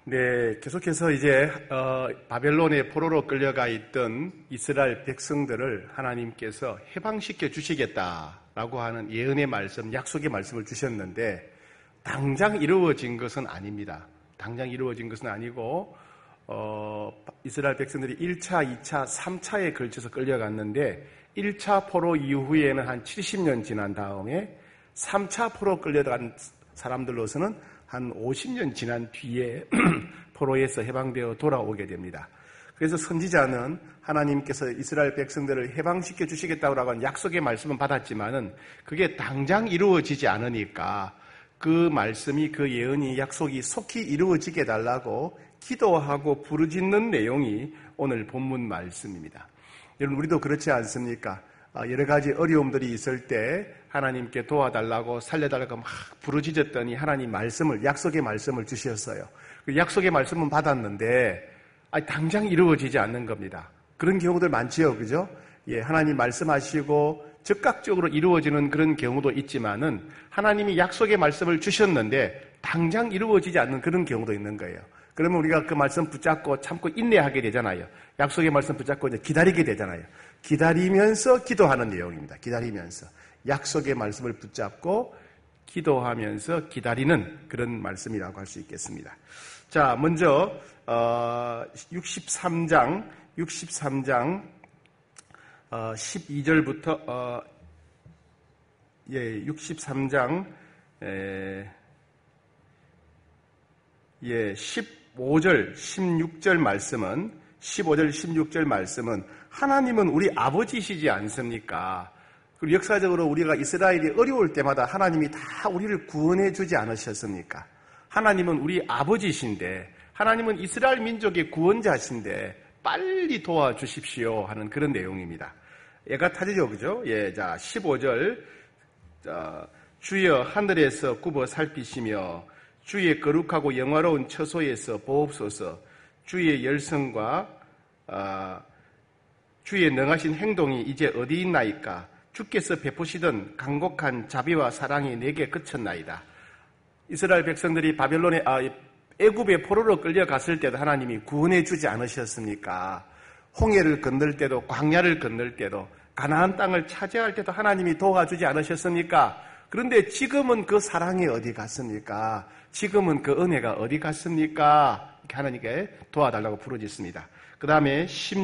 네, 계속해서 이제 바벨론의 포로로 끌려가 있던 이스라엘 백성들을 하나님께서 해방시켜 주시겠다라고 하는 예언의 말씀, 약속의 말씀을 주셨는데 당장 이루어진 것은 아닙니다. 당장 이루어진 것은 아니고 이스라엘 백성들이 1차, 2차, 3차에 걸쳐서 끌려갔는데 1차 포로 이후에는 한 70년 지난 다음에 3차 포로 끌려간 사람들로서는 한 50년 지난 뒤에 포로에서 해방되어 돌아오게 됩니다. 그래서 선지자는 하나님께서 이스라엘 백성들을 해방시켜 주시겠다고 하는 약속의 말씀은 받았지만은 그게 당장 이루어지지 않으니까 그 말씀이, 그 예언이, 약속이 속히 이루어지게 해달라고 기도하고 부르짖는 내용이 오늘 본문 말씀입니다. 여러분, 우리도 그렇지 않습니까? 여러 가지 어려움들이 있을 때 하나님께 도와달라고 살려달라고 막 부르짖었더니 하나님 말씀을, 약속의 말씀을 주셨어요. 그 약속의 말씀은 받았는데 당장 이루어지지 않는 겁니다. 그런 경우들 많지요, 그죠? 예, 하나님 말씀하시고 즉각적으로 이루어지는 그런 경우도 있지만은 하나님이 약속의 말씀을 주셨는데 당장 이루어지지 않는 그런 경우도 있는 거예요. 그러면 우리가 그 말씀 붙잡고 참고 인내하게 되잖아요. 약속의 말씀 붙잡고 이제 기다리게 되잖아요. 기다리면서 기도하는 내용입니다. 기다리면서 약속의 말씀을 붙잡고 기도하면서 기다리는 그런 말씀이라고 할 수 있겠습니다. 자, 먼저 63장 12절부터 63장 15절 16절 말씀은 15절 16절 말씀은 하나님은 우리 아버지시지 않습니까? 그리고 역사적으로 우리가 이스라엘이 어려울 때마다 하나님이 다 우리를 구원해 주지 않으셨습니까? 하나님은 우리 아버지신데, 하나님은 이스라엘 민족의 구원자신데 빨리 도와주십시오 하는 그런 내용입니다. 얘가 타지죠, 그죠? 예, 자 15절 주여 하늘에서 굽어 살피시며 주의 거룩하고 영화로운 처소에서 보옵소서. 주의 열성과 주의 능하신 행동이 이제 어디 있나이까? 주께서 베푸시던 간곡한 자비와 사랑이 내게 그쳤나이다. 이스라엘 백성들이 바벨론의 애굽의 포로로 끌려갔을 때도 하나님이 구원해 주지 않으셨습니까? 홍해를 건널 때도, 광야를 건널 때도, 가나안 땅을 차지할 때도 하나님이 도와주지 않으셨습니까? 그런데 지금은 그 사랑이 어디 갔습니까? 지금은 그 은혜가 어디 갔습니까? 이렇게 하나님께 도와달라고 부르짖습니다. 그 다음에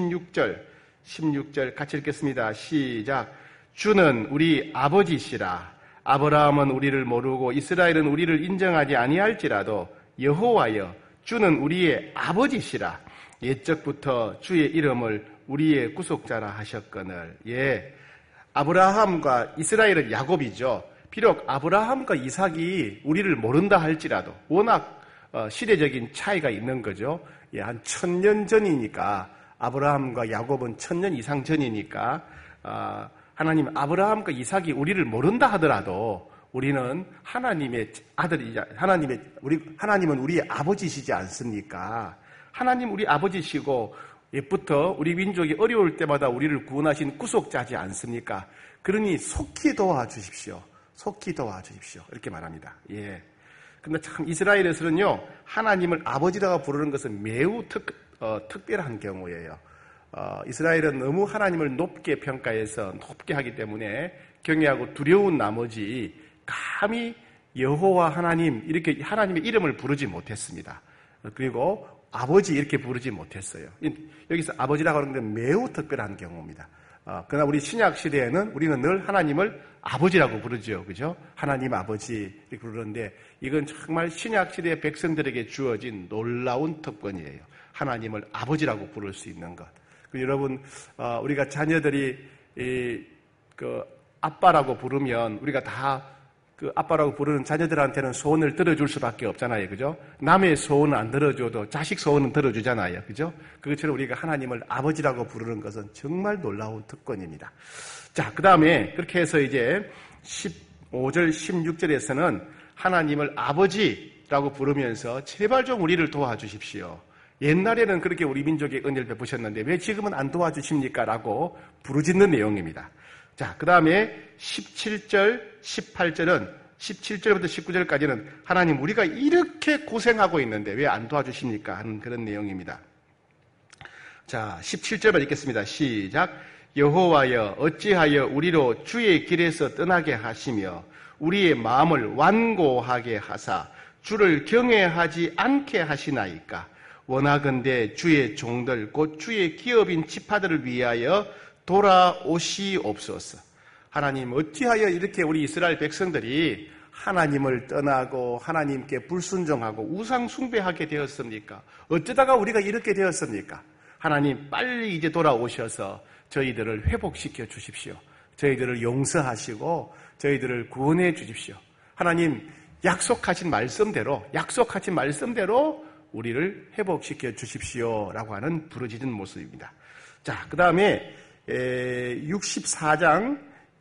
16절 같이 읽겠습니다. 시작. 주는 우리 아버지시라. 아브라함은 우리를 모르고 이스라엘은 우리를 인정하지 아니할지라도 여호와여, 주는 우리의 아버지시라. 옛적부터 주의 이름을 우리의 구속자라 하셨거늘. 예, 아브라함과 이스라엘은 야곱이죠. 비록 아브라함과 이삭이 우리를 모른다 할지라도 워낙 시대적인 차이가 있는 거죠. 예, 한 1000년 전이니까, 아브라함과 야곱은 1000년 이상 전이니까 하나님, 아브라함과 이삭이 우리를 모른다 하더라도 우리는 하나님의 아들이자 하나님은 우리의 아버지시지 않습니까? 하나님 우리 아버지시고 옛부터 우리 민족이 어려울 때마다 우리를 구원하신 구속자지 않습니까? 그러니 속히 도와주십시오. 속히 도와주십시오. 이렇게 말합니다. 예. 근데 참 이스라엘에서는요, 하나님을 아버지라고 부르는 것은 매우 특별한 경우예요. 이스라엘은 너무 하나님을 높게 평가해서 높게 하기 때문에 경외하고 두려운 나머지 감히 여호와 하나님 이렇게 하나님의 이름을 부르지 못했습니다. 그리고 아버지 이렇게 부르지 못했어요. 여기서 아버지라고 하는 건 매우 특별한 경우입니다. 그러나 우리 신약 시대에는 우리는 늘 하나님을 아버지라고 부르죠. 그죠? 하나님 아버지 이렇게 부르는데 이건 정말 신약 시대 백성들에게 주어진 놀라운 특권이에요. 하나님을 아버지라고 부를 수 있는 것. 여러분, 우리가 자녀들이 아빠라고 부르면 우리가 다 그 아빠라고 부르는 자녀들한테는 소원을 들어줄 수밖에 없잖아요. 그죠? 남의 소원은 안 들어줘도 자식 소원은 들어주잖아요. 그죠? 그것처럼 우리가 하나님을 아버지라고 부르는 것은 정말 놀라운 특권입니다. 자, 그 다음에 그렇게 해서 이제 15절, 16절에서는 하나님을 아버지라고 부르면서 제발 좀 우리를 도와주십시오. 옛날에는 그렇게 우리 민족에 은혜를 베푸셨는데 왜 지금은 안 도와주십니까? 라고 부르짖는 내용입니다. 자, 그 다음에 17절, 18절은 17절부터 19절까지는 하나님 우리가 이렇게 고생하고 있는데 왜 안 도와주십니까? 하는 그런 내용입니다. 자, 17절만 읽겠습니다. 시작. 여호와여 어찌하여 우리로 주의 길에서 떠나게 하시며 우리의 마음을 완고하게 하사 주를 경외하지 않게 하시나이까? 원하건대 주의 종들 곧 주의 기업인 지파들을 위하여 돌아오시옵소서. 하나님 어찌하여 이렇게 우리 이스라엘 백성들이 하나님을 떠나고 하나님께 불순종하고 우상 숭배하게 되었습니까? 어쩌다가 우리가 이렇게 되었습니까? 하나님 빨리 이제 돌아오셔서 저희들을 회복시켜 주십시오. 저희들을 용서하시고 저희들을 구원해 주십시오. 하나님 약속하신 말씀대로 우리를 회복시켜 주십시오라고 하는 부르짖은 모습입니다. 자, 그 다음에 64장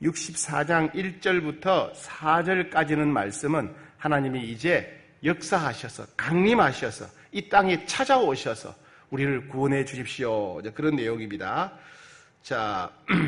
1절부터 4절까지는 말씀은 하나님이 이제 역사하셔서 강림하셔서 이 땅에 찾아오셔서 우리를 구원해 주십시오. 그런 내용입니다. 자,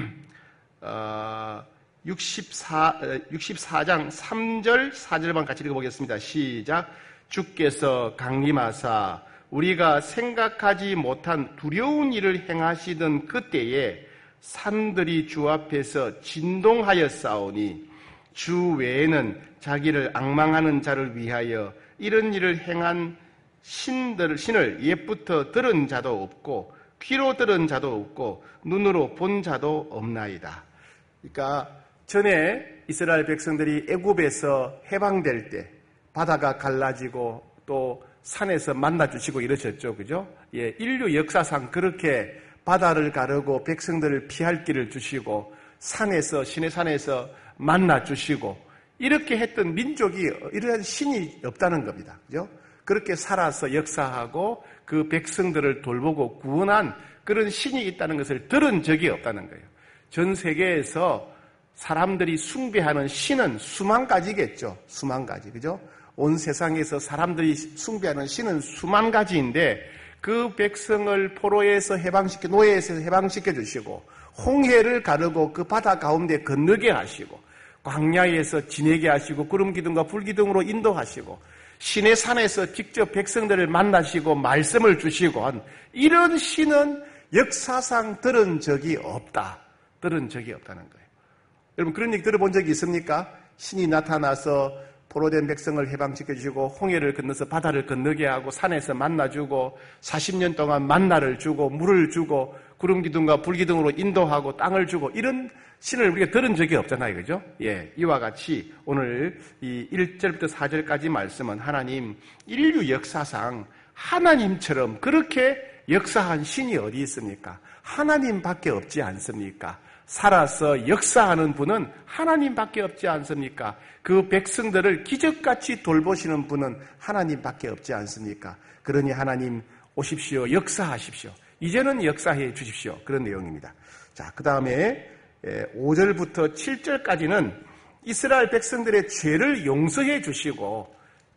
64장 3절 4절만 같이 읽어보겠습니다. 시작. 주께서 강림하사 우리가 생각하지 못한 두려운 일을 행하시던 그때에 산들이 주 앞에서 진동하였사오니 주 외에는 자기를 앙망하는 자를 위하여 이런 일을 행한 신을 옛부터 들은 자도 없고 귀로 들은 자도 없고 눈으로 본 자도 없나이다. 그러니까 전에 이스라엘 백성들이 애굽에서 해방될 때 바다가 갈라지고 또 산에서 만나주시고 이러셨죠. 그죠? 예, 인류 역사상 그렇게 바다를 가르고 백성들을 피할 길을 주시고 시내 산에서 만나주시고 이렇게 했던 민족이 이러한 신이 없다는 겁니다. 그죠? 그렇게 살아서 역사하고 그 백성들을 돌보고 구원한 그런 신이 있다는 것을 들은 적이 없다는 거예요. 전 세계에서 사람들이 숭배하는 신은 수만 가지겠죠. 수만 가지. 그죠? 온 세상에서 사람들이 숭배하는 신은 수만 가지인데 그 백성을 포로에서 노예에서 해방시켜 주시고 홍해를 가르고 그 바다 가운데 건너게 하시고 광야에서 지내게 하시고 구름 기둥과 불 기둥으로 인도하시고 신의 산에서 직접 백성들을 만나시고 말씀을 주시고 한 이런 신은 역사상 들은 적이 없다는 거예요. 여러분 그런 얘기 들어본 적이 있습니까? 신이 나타나서 포로된 백성을 해방시켜 주시고 홍해를 건너서 바다를 건너게 하고 산에서 만나주고 40년 동안 만나를 주고 물을 주고 구름 기둥과 불 기둥으로 인도하고 땅을 주고 이런 신을 우리가 들은 적이 없잖아요. 그죠? 예, 이와 같이 오늘 이 1절부터 4절까지 말씀은 하나님 인류 역사상 하나님처럼 그렇게 역사한 신이 어디 있습니까? 하나님밖에 없지 않습니까? 살아서 역사하는 분은 하나님밖에 없지 않습니까? 그 백성들을 기적같이 돌보시는 분은 하나님밖에 없지 않습니까? 그러니 하나님 오십시오. 역사하십시오. 이제는 역사해 주십시오. 그런 내용입니다. 자, 그 다음에 5절부터 7절까지는 이스라엘 백성들의 죄를 용서해 주시고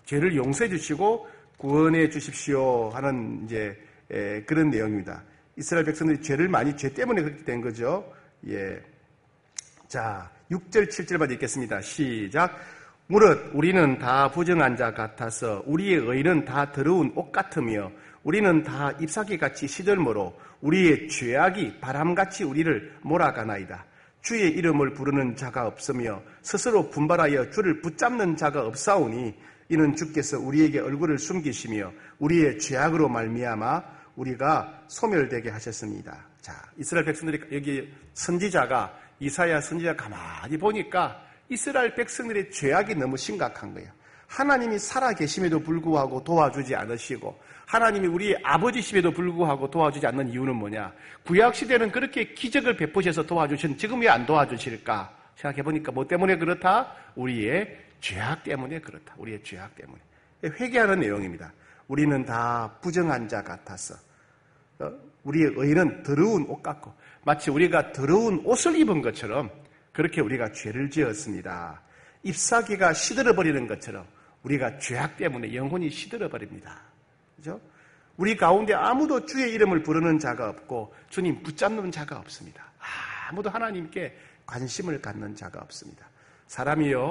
구원해 주십시오 하는 이제 그런 내용입니다. 이스라엘 백성들이 죄 때문에 그렇게 된 거죠. 예. 자, 6절, 7절만 읽겠습니다. 시작. 무릇 우리는 다 부정한 자 같아서 우리의 의는 다 더러운 옷 같으며 우리는 다 잎사귀같이 시들므로 우리의 죄악이 바람같이 우리를 몰아가나이다. 주의 이름을 부르는 자가 없으며 스스로 분발하여 주를 붙잡는 자가 없사오니 이는 주께서 우리에게 얼굴을 숨기시며 우리의 죄악으로 말미암아 우리가 소멸되게 하셨습니다. 자, 이스라엘 백성들이 여기 선지자가 이사야 선지자 가만히 보니까 이스라엘 백성들의 죄악이 너무 심각한 거예요. 하나님이 살아계심에도 불구하고 도와주지 않으시고 하나님이 우리의 아버지심에도 불구하고 도와주지 않는 이유는 뭐냐? 구약시대는 그렇게 기적을 베푸셔서 도와주신 지금 왜 안 도와주실까? 생각해보니까 뭐 때문에 그렇다? 우리의 죄악 때문에 그렇다. 우리의 죄악 때문에. 회개하는 내용입니다. 우리는 다 부정한 자 같아서 우리의 의는 더러운 옷 같고 마치 우리가 더러운 옷을 입은 것처럼 그렇게 우리가 죄를 지었습니다. 잎사귀가 시들어버리는 것처럼 우리가 죄악 때문에 영혼이 시들어버립니다. 그죠? 우리 가운데 아무도 주의 이름을 부르는 자가 없고 주님 붙잡는 자가 없습니다. 아무도 하나님께 관심을 갖는 자가 없습니다. 사람이요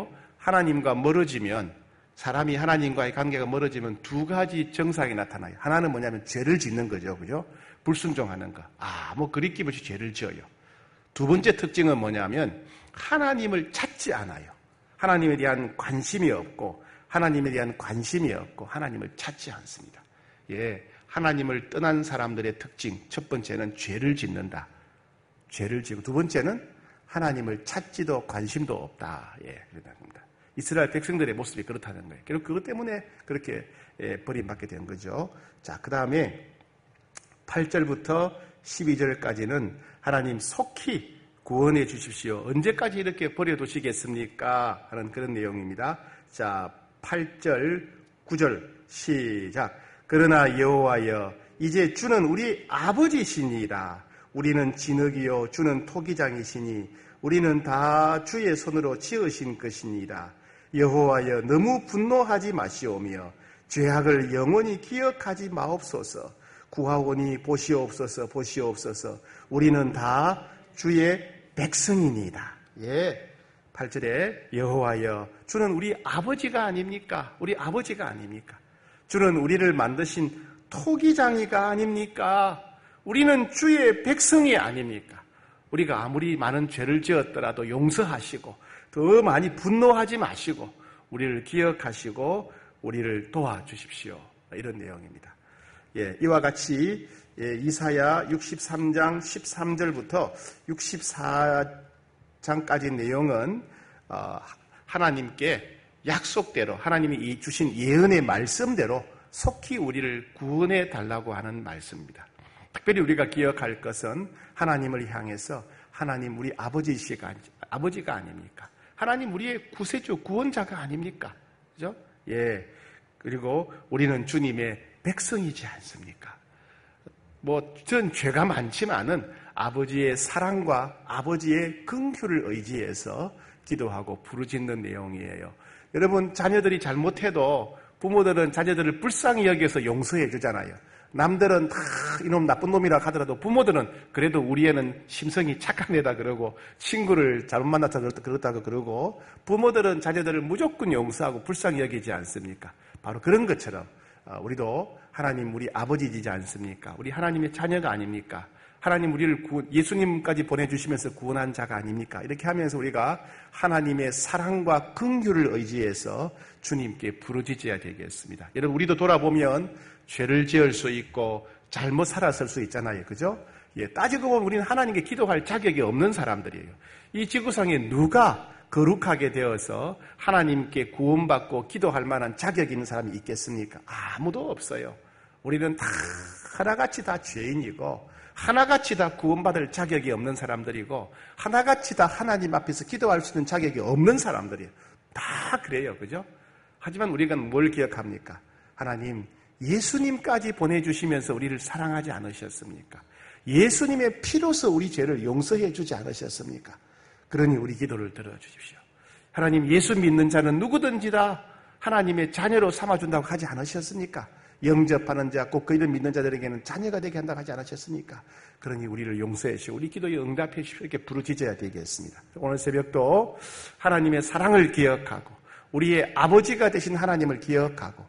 하나님과 멀어지면, 사람이 하나님과의 관계가 멀어지면 두 가지 증상이 나타나요. 하나는 뭐냐면 죄를 짓는 거죠. 그죠? 불순종하는 거. 뭐 그리낌없이 죄를 지어요. 두 번째 특징은 뭐냐면 하나님을 찾지 않아요. 하나님에 대한 관심이 없고 하나님에 대한 관심이 없고 하나님을 찾지 않습니다. 하나님을 떠난 사람들의 특징, 첫 번째는 죄를 짓는다. 죄를 짓고 두 번째는 하나님을 찾지도 관심도 없다. 그러는 겁니다. 이스라엘 백성들의 모습이 그렇다는 거예요. 결국 그것 때문에 그렇게 버림받게 된 거죠. 자, 그 다음에 8절부터 12절까지는 하나님 속히 구원해 주십시오. 언제까지 이렇게 버려두시겠습니까? 하는 그런 내용입니다. 자, 8절, 9절 시작. 그러나 여호와여, 이제 주는 우리 아버지시니라. 우리는 진흙이요 주는 토기장이시니 우리는 다 주의 손으로 지으신 것이니라. 여호와여, 너무 분노하지 마시오며 죄악을 영원히 기억하지 마옵소서. 구하오니 보시옵소서, 보시옵소서. 우리는 다 주의 백성이니이다. 8절에 여호와여, 주는 우리 아버지가 아닙니까? 우리 아버지가 아닙니까? 주는 우리를 만드신 토기장이가 아닙니까? 우리는 주의 백성이 아닙니까? 우리가 아무리 많은 죄를 지었더라도 용서하시고 더 많이 분노하지 마시고 우리를 기억하시고 우리를 도와주십시오. 이런 내용입니다. 이와 같이 이사야 63장 13절부터 64장까지 내용은 하나님께 약속대로 하나님이 주신 예언의 말씀대로 속히 우리를 구원해 달라고 하는 말씀입니다. 특별히 우리가 기억할 것은 하나님을 향해서 하나님 우리 아버지가 아닙니까? 하나님 우리의 구세주 구원자가 아닙니까? 그죠? 그리고 우리는 주님의 백성이지 않습니까? 전 죄가 많지만은 아버지의 사랑과 아버지의 긍휼을 의지해서 기도하고 부르짖는 내용이에요. 여러분, 자녀들이 잘못해도 부모들은 자녀들을 불쌍히 여겨서 용서해 주잖아요. 남들은 다 이놈 나쁜 놈이라 하더라도 부모들은 그래도 우리 애는 심성이 착한 애다 그러고 친구를 잘못 만나서 그렇다고 그러고 부모들은 자녀들을 무조건 용서하고 불쌍히 여기지 않습니까? 바로 그런 것처럼 우리도 하나님 우리 아버지이지 않습니까? 우리 하나님의 자녀가 아닙니까? 하나님 우리를 예수님까지 보내주시면서 구원한 자가 아닙니까? 이렇게 하면서 우리가 하나님의 사랑과 긍휼을 의지해서 주님께 부르짖어야 되겠습니다. 여러분, 우리도 돌아보면 죄를 지을 수 있고 잘못 살았을 수 있잖아요. 그죠? 따지고 보면 우리는 하나님께 기도할 자격이 없는 사람들이에요. 이 지구상에 누가 거룩하게 되어서 하나님께 구원받고 기도할 만한 자격이 있는 사람이 있겠습니까? 아무도 없어요. 우리는 다 하나같이 다 죄인이고 하나같이 다 구원받을 자격이 없는 사람들이고 하나같이 다 하나님 앞에서 기도할 수 있는 자격이 없는 사람들이에요. 다 그래요. 그죠? 하지만 우리가 뭘 기억합니까? 하나님 예수님까지 보내주시면서 우리를 사랑하지 않으셨습니까? 예수님의 피로서 우리 죄를 용서해 주지 않으셨습니까? 그러니 우리 기도를 들어주십시오. 하나님 예수 믿는 자는 누구든지 다 하나님의 자녀로 삼아준다고 하지 않으셨습니까? 영접하는 자, 꼭 그 이름 믿는 자들에게는 자녀가 되게 한다고 하지 않으셨습니까? 그러니 우리를 용서해 주시고 우리 기도에 응답해 주시고 이렇게 부르짖어야 되겠습니다. 오늘 새벽도 하나님의 사랑을 기억하고 우리의 아버지가 되신 하나님을 기억하고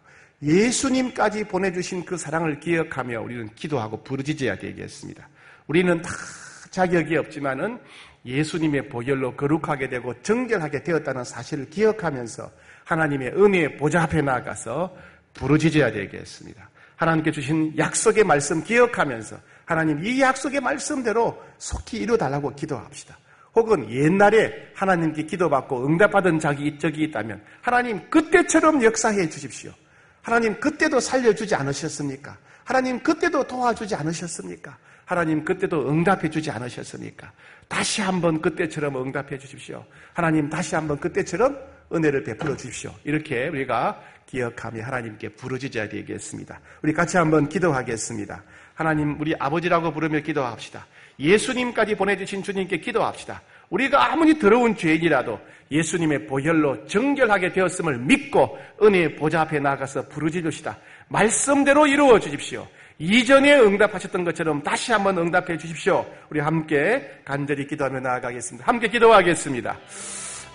예수님까지 보내주신 그 사랑을 기억하며 우리는 기도하고 부르짖어야 되겠습니다. 우리는 다 자격이 없지만은 예수님의 보혈로 거룩하게 되고 정결하게 되었다는 사실을 기억하면서 하나님의 은혜의 보좌 앞에 나가서 부르짖어야 되겠습니다. 하나님께 주신 약속의 말씀 기억하면서 하나님 이 약속의 말씀대로 속히 이루어달라고 기도합시다. 혹은 옛날에 하나님께 기도받고 응답받은 적이 있다면 하나님 그때처럼 역사해 주십시오. 하나님 그때도 살려주지 않으셨습니까? 하나님 그때도 도와주지 않으셨습니까? 하나님 그때도 응답해 주지 않으셨습니까? 다시 한번 그때처럼 응답해 주십시오. 하나님 다시 한번 그때처럼 은혜를 베풀어 주십시오. 이렇게 우리가 기억하며 하나님께 부르짖어야 되겠습니다. 우리 같이 한번 기도하겠습니다. 하나님 우리 아버지라고 부르며 기도합시다. 예수님까지 보내주신 주님께 기도합시다. 우리가 아무리 더러운 죄인이라도 예수님의 보혈로 정결하게 되었음을 믿고 은혜의 보좌 앞에 나가서 부르짖읍시다. 말씀대로 이루어 주십시오. 이전에 응답하셨던 것처럼 다시 한번 응답해 주십시오. 우리 함께 간절히 기도하며 나아가겠습니다. 함께 기도하겠습니다.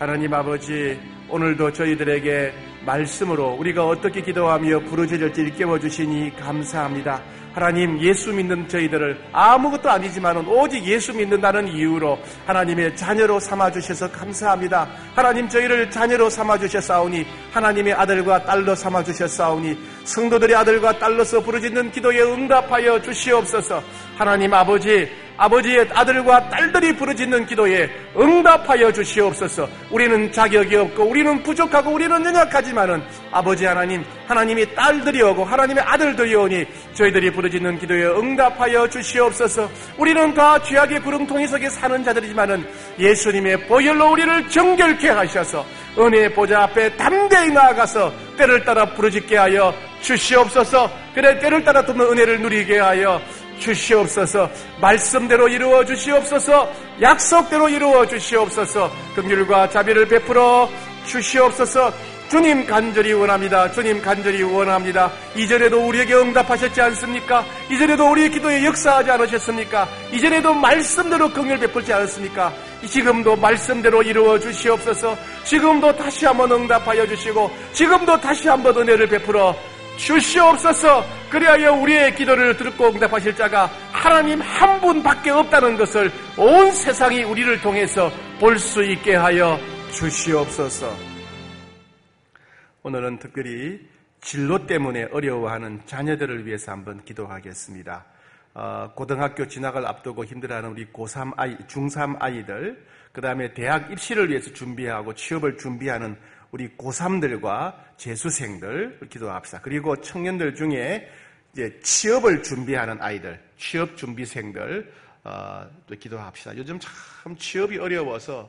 하나님 아버지, 오늘도 저희들에게 말씀으로 우리가 어떻게 기도하며 부르짖을지 일깨워 주시니 감사합니다. 하나님, 예수 믿는 저희들을 아무것도 아니지만은 오직 예수 믿는다는 이유로 하나님의 자녀로 삼아주셔서 감사합니다. 하나님, 저희를 자녀로 삼아주셨사오니 하나님의 아들과 딸로 삼아주셨사오니 성도들의 아들과 딸로서 부르짖는 기도에 응답하여 주시옵소서. 하나님 아버지의 아들과 딸들이 부르짖는 기도에 응답하여 주시옵소서. 우리는 자격이 없고 우리는 부족하고 우리는 연약하지만은 아버지 하나님, 하나님이 딸들이 오고 하나님의 아들들이 오니 저희들이 부르짖는 기도에 응답하여 주시옵소서. 우리는 다 죄악의 구름통이 속에 사는 자들이지만은 예수님의 보혈로 우리를 정결케 하셔서 은혜의 보좌 앞에 담대히 나아가서 때를 따라 부르짖게 하여 주시옵소서. 그래, 때를 따라 돕는 은혜를 누리게 하여 주시옵소서. 말씀대로 이루어 주시옵소서. 약속대로 이루어 주시옵소서. 긍휼과 자비를 베풀어 주시옵소서. 주님 간절히 원합니다. 주님 간절히 원합니다. 이전에도 우리에게 응답하셨지 않습니까? 이전에도 우리의 기도에 역사하지 않으셨습니까? 이전에도 말씀대로 긍휼 베풀지 않았습니까? 지금도 말씀대로 이루어 주시옵소서. 지금도 다시 한번 응답하여 주시고 지금도 다시 한번 은혜를 베풀어 주시옵소서. 그리하여 우리의 기도를 듣고 응답하실 자가 하나님 한 분밖에 없다는 것을 온 세상이 우리를 통해서 볼 수 있게 하여 주시옵소서. 오늘은 특별히 진로 때문에 어려워하는 자녀들을 위해서 한번 기도하겠습니다. 고등학교 진학을 앞두고 힘들어하는 우리 고3 아이, 중3 아이들, 그 다음에 대학 입시를 위해서 준비하고 취업을 준비하는 우리 고3들과 재수생들 기도합시다. 그리고 청년들 중에 이제 취업을 준비하는 아이들, 취업 준비생들 또 기도합시다. 요즘 참 취업이 어려워서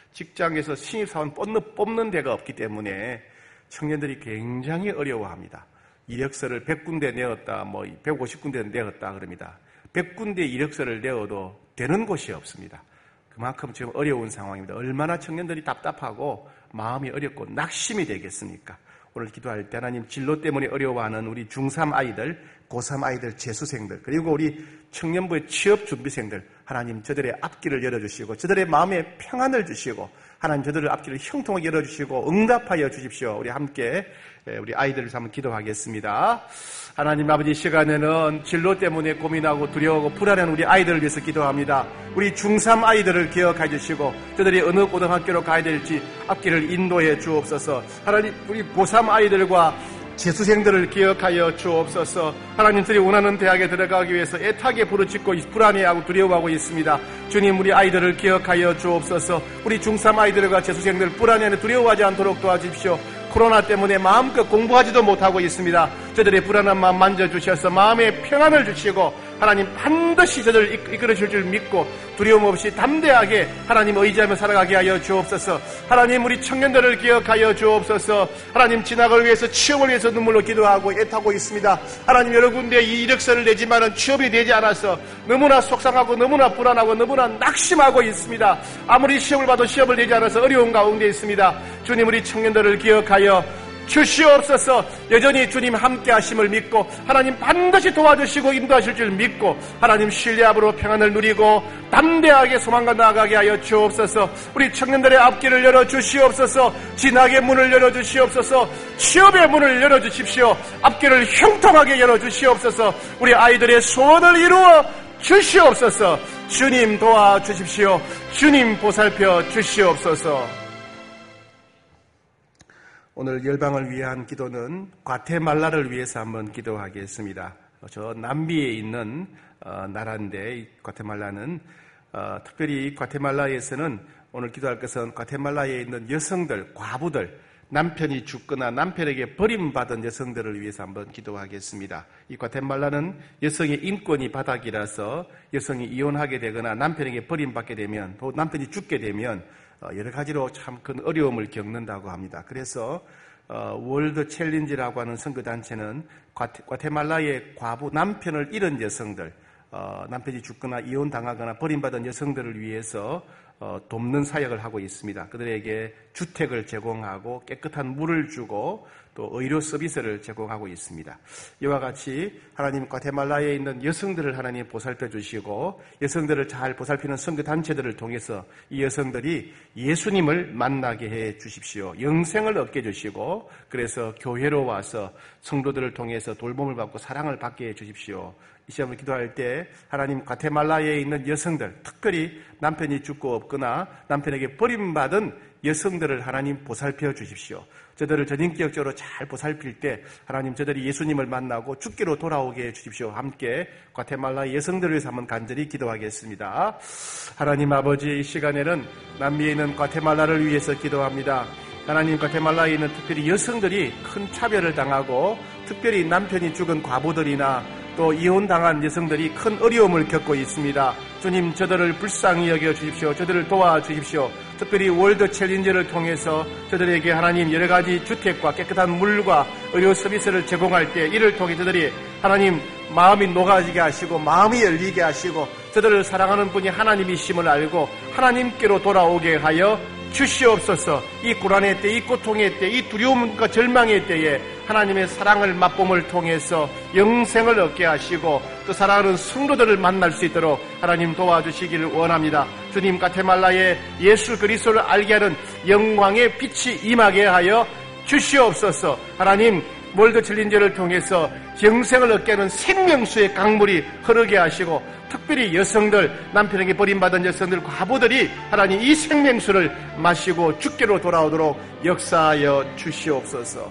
직장에서 신입사원 뽑는 데가 없기 때문에 청년들이 굉장히 어려워합니다. 이력서를 100군데 내었다, 150군데 내었다 그럽니다. 100군데 이력서를 내어도 되는 곳이 없습니다. 그만큼 지금 어려운 상황입니다. 얼마나 청년들이 답답하고 마음이 어렵고 낙심이 되겠습니까? 오늘 기도할 때 하나님, 진로 때문에 어려워하는 우리 중3 아이들, 고3 아이들, 재수생들, 그리고 우리 청년부의 취업 준비생들, 하나님 저들의 앞길을 열어주시고 저들의 마음에 평안을 주시고 하나님 저들의 앞길을 형통하게 열어주시고 응답하여 주십시오. 우리 함께 우리 아이들을 위해서 한번 기도하겠습니다. 하나님 아버지, 시간에는 진로 때문에 고민하고 두려워하고 불안한 우리 아이들을 위해서 기도합니다. 우리 중3 아이들을 기억해 주시고 저들이 어느 고등학교로 가야 될지 앞길을 인도해 주옵소서. 하나님, 우리 고3 아이들과 재수생들을 기억하여 주옵소서. 하나님들이 원하는 대학에 들어가기 위해서 애타게 부르짖고 불안해하고 두려워하고 있습니다. 주님, 우리 아이들을 기억하여 주옵소서. 우리 중3 아이들과 재수생들 불안해하고 두려워하지 않도록 도와주십시오. 코로나 때문에 마음껏 공부하지도 못하고 있습니다. 저들의 불안한 마음 만져주셔서 마음에 평안을 주시고 하나님 반드시 저들을 이끌어줄 줄 믿고 두려움 없이 담대하게 하나님 의지하며 살아가게 하여 주옵소서. 하나님, 우리 청년들을 기억하여 주옵소서. 하나님, 진학을 위해서 취업을 위해서 눈물로 기도하고 애타고 있습니다. 하나님, 여러 군데 이 이력서를 내지만은 취업이 되지 않아서 너무나 속상하고 너무나 불안하고 너무나 낙심하고 있습니다. 아무리 시험을 봐도 시험을 내지 않아서 어려운 가운데 있습니다. 주님, 우리 청년들을 기억하여 주시옵소서. 여전히 주님 함께 하심을 믿고 하나님 반드시 도와주시고 인도하실 줄 믿고 하나님 신뢰함으로 평안을 누리고 담대하게 소망과 나아가게 하여 주옵소서. 우리 청년들의 앞길을 열어주시옵소서. 진학의 문을 열어주시옵소서. 취업의 문을 열어주십시오. 앞길을 형통하게 열어주시옵소서. 우리 아이들의 소원을 이루어 주시옵소서. 주님 도와주십시오. 주님 보살펴 주시옵소서. 오늘 열방을 위한 기도는 과테말라를 위해서 한번 기도하겠습니다. 저 남미에 있는 나라인데 이 과테말라는 특별히 과테말라에서는 오늘 기도할 것은 과테말라에 있는 여성들, 과부들, 남편이 죽거나 남편에게 버림받은 여성들을 위해서 한번 기도하겠습니다. 이 과테말라는 여성의 인권이 바닥이라서 여성이 이혼하게 되거나 남편에게 버림받게 되면 또 남편이 죽게 되면 여러 가지로 참 큰 어려움을 겪는다고 합니다. 그래서 월드 챌린지라고 하는 선교단체는 과테말라의 과부 남편을 잃은 여성들, 남편이 죽거나 이혼당하거나 버림받은 여성들을 위해서 돕는 사역을 하고 있습니다. 그들에게 주택을 제공하고 깨끗한 물을 주고 또 의료 서비스를 제공하고 있습니다. 이와 같이 하나님 과테말라에 있는 여성들을 하나님 보살펴 주시고 여성들을 잘 보살피는 선교단체들을 통해서 이 여성들이 예수님을 만나게 해 주십시오. 영생을 얻게 해주시고 그래서 교회로 와서 성도들을 통해서 돌봄을 받고 사랑을 받게 해 주십시오. 이 시험을 기도할 때 하나님 과테말라에 있는 여성들, 특별히 남편이 죽고 없거나 남편에게 버림받은 여성들을 하나님 보살펴 주십시오. 저들을 전인격적으로 잘 보살필 때 하나님 저들이 예수님을 만나고 죽기로 돌아오게 해주십시오. 함께 과테말라 여성들을 위해서 한번 간절히 기도하겠습니다. 하나님 아버지, 이 시간에는 남미에 있는 과테말라를 위해서 기도합니다. 하나님 과테말라에 있는 특별히 여성들이 큰 차별을 당하고 특별히 남편이 죽은 과부들이나 또 이혼당한 여성들이 큰 어려움을 겪고 있습니다. 주님, 저들을 불쌍히 여겨주십시오. 저들을 도와주십시오. 특별히 월드 챌린저를 통해서 저들에게 하나님 여러 가지 주택과 깨끗한 물과 의료 서비스를 제공할 때 이를 통해 저들이 하나님 마음이 녹아지게 하시고 마음이 열리게 하시고 저들을 사랑하는 분이 하나님이심을 알고 하나님께로 돌아오게 하여 주시옵소서. 이 고난의 때, 이 고통의 때, 이 두려움과 절망의 때에 하나님의 사랑을 맛봄을 통해서 영생을 얻게 하시고 또 사랑하는 성도들을 만날 수 있도록 하나님 도와주시기를 원합니다. 주님, 과테말라에 예수 그리스도를 알게 하는 영광의 빛이 임하게 하여 주시옵소서. 하나님, 월드 챌린저를 통해서 영생을 얻게 하는 생명수의 강물이 흐르게 하시고 특별히 여성들, 남편에게 버림받은 여성들, 과부들이 하나님 이 생명수를 마시고 죽기로 돌아오도록 역사하여 주시옵소서.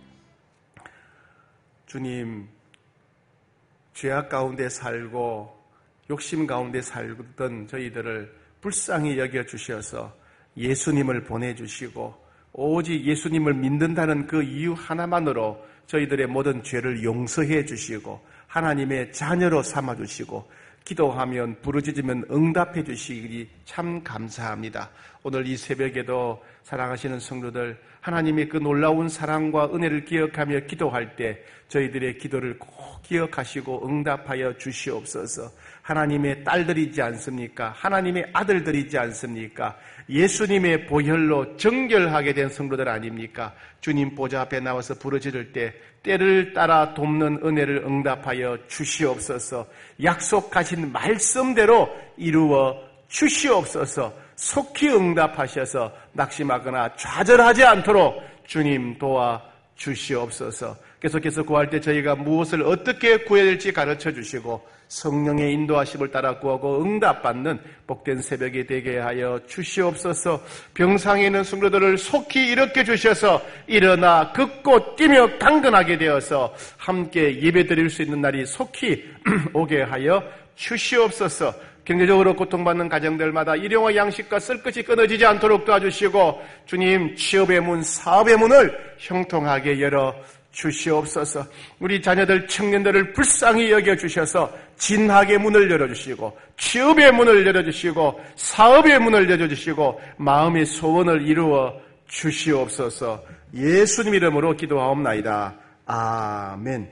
주님, 죄악 가운데 살고 욕심 가운데 살던 저희들을 불쌍히 여겨주셔서 예수님을 보내주시고 오직 예수님을 믿는다는 그 이유 하나만으로 저희들의 모든 죄를 용서해 주시고 하나님의 자녀로 삼아주시고 기도하면 부르짖으면 응답해 주시기 참 감사합니다. 오늘 이 새벽에도 사랑하시는 성도들, 하나님의 그 놀라운 사랑과 은혜를 기억하며 기도할 때 저희들의 기도를 꼭 기억하시고 응답하여 주시옵소서. 하나님의 딸들이지 않습니까? 하나님의 아들들이지 않습니까? 예수님의 보혈로 정결하게 된 성도들 아닙니까? 주님 보좌 앞에 나와서 부르짖을 때 때를 따라 돕는 은혜를 응답하여 주시옵소서. 약속하신 말씀대로 이루어 주시옵소서. 속히 응답하셔서 낙심하거나 좌절하지 않도록 주님 도와 주시옵소서. 계속해서 구할 때 저희가 무엇을 어떻게 구해야 될지 가르쳐 주시고 성령의 인도하심을 따라 구하고 응답받는 복된 새벽이 되게 하여 주시옵소서. 병상에 있는 성도들을 속히 일으켜 주셔서 일어나 걷고 뛰며 강건하게 되어서 함께 예배드릴 수 있는 날이 속히 오게 하여 주시옵소서. 경제적으로 고통받는 가정들마다 일용할 양식과 쓸 것이 끊어지지 않도록 도와주시고 주님, 취업의 문, 사업의 문을 형통하게 열어 주시옵소서. 우리 자녀들, 청년들을 불쌍히 여겨주셔서 진학의 문을 열어주시고 취업의 문을 열어주시고 사업의 문을 열어주시고 마음의 소원을 이루어 주시옵소서. 예수님 이름으로 기도하옵나이다. 아멘.